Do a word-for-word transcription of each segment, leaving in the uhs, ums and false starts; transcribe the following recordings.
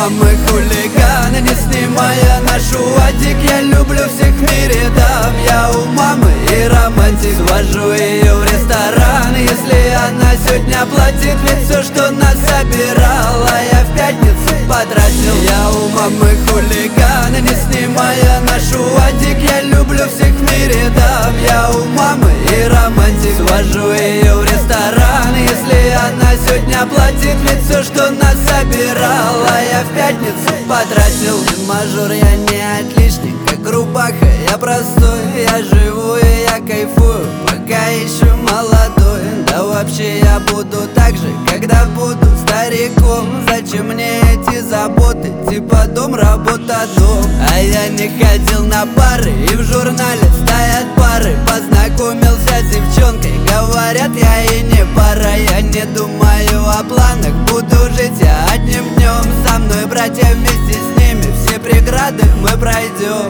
мамы хулиганы, не снимая нашу одик. Я люблю всех в мире, дам я у мамы и романтик. Свожу ее в ресторан, если она сегодня платит. Ведь все, что нас собирала, я в пятницу потратил. Я у мамы хулиганы, не снимая нашу одик. Я люблю всех в мире, дам я у мамы и романтик. Свожу ее в ресторан, если она сегодня платит. Ведь все, что нас собирала, я в пятницу потратил. Мажор, я не отличник, как рубаха, я простой. Я живу и я кайфую, пока еще молодой. Да вообще я буду так же, когда буду стариком. Зачем мне эти заботы, типа дом, работа, дом? А я не ходил на пары, и в журнале стоят пары. Познакомился с девчонкой, говорят, я и не пара. Я не думаю о планах, буду жить я одним днем. Со мной братья, вместе с ними все преграды мы пройдем.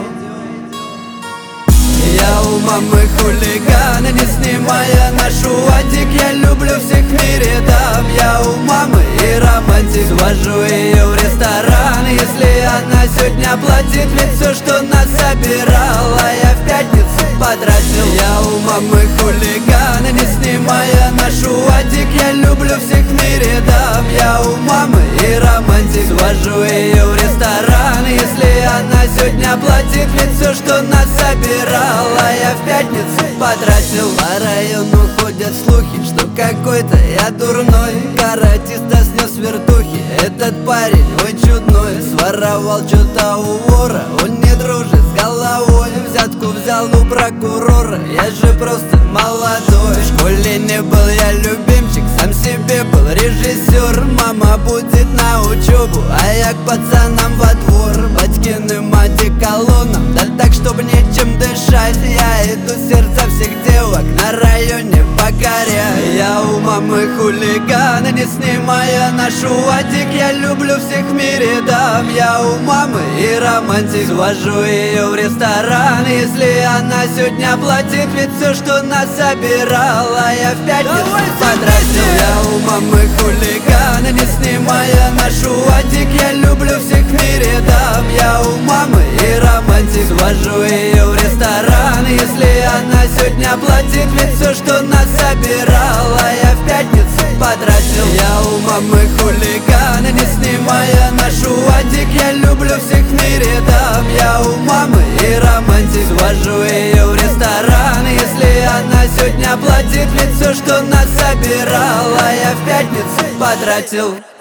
Я у мамы хулиганы, не снимая нашу одик. Я люблю всех в мире, дам я у мамы и романтик. Свожу ее в ресторан, если она сегодня платит. Ведь все, что нас собирала, я в пятницу потратил. Я у мамы хулиганы, не снимая нашу одик. Я люблю всех в мире, дам я у мамы и романтик. Свожу ее в ресторан, если она сегодня платит. Ведь все, что нас собирала, я в пятницу потратил. По району ходят слухи, что какой-то я дурной. Каратиста снес вертухи, этот парень ой чудной. Своровал что-то у вора, он не дружит с головой. Взятку взял у прокурора, я же просто молодой. В школе не был я любимчик, сам себе был режиссер. Мама будет на учебу, а я к пацанам во двор. Батькиным одеколоном, да так, чтоб нечем дышать. Я иду сердца всех девок на районе покоряю. Я у мамы хулиганы, не снимая нашу одик. Я люблю всех в мире, дам я у мамы и романтик. Свожу ее в ресторан, если она сегодня платит. Ведь все, что нас собирала, я в пятницу потратил. Я у мамы хулиганы, не снимая нашу одик. Я люблю всех в мире, дам я у мамы и романтик. Свожу ее в ресторан, если она сегодня платит. Ведь все, что нас собирала, я в пятницу потратил. Я у мамы хулиганы, не снимая нашу одик. Я люблю всех в мире, дам я у мамы и романтик. Свожу ее в ресторан, если она сегодня платит. Ведь все, что нас собирала, я в пятницу потратил.